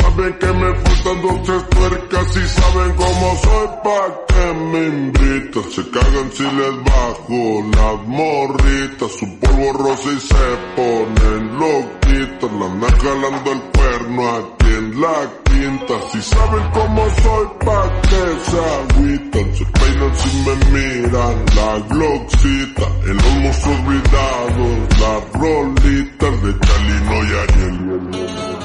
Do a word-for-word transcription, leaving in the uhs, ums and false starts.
saben que me faltan dos, tres tuercas y saben cómo soy pa' que me invitan. Se cagan si les bajo las morritas, su polvo rosa y se ponen loquitas. La andan jalando el cuerno aquí en la quinta. Si saben cómo soy pa' que se agüitan. Se peinan si me miran la glocksita. En los mozos olvidados las rolitas de Chalino y Ariel.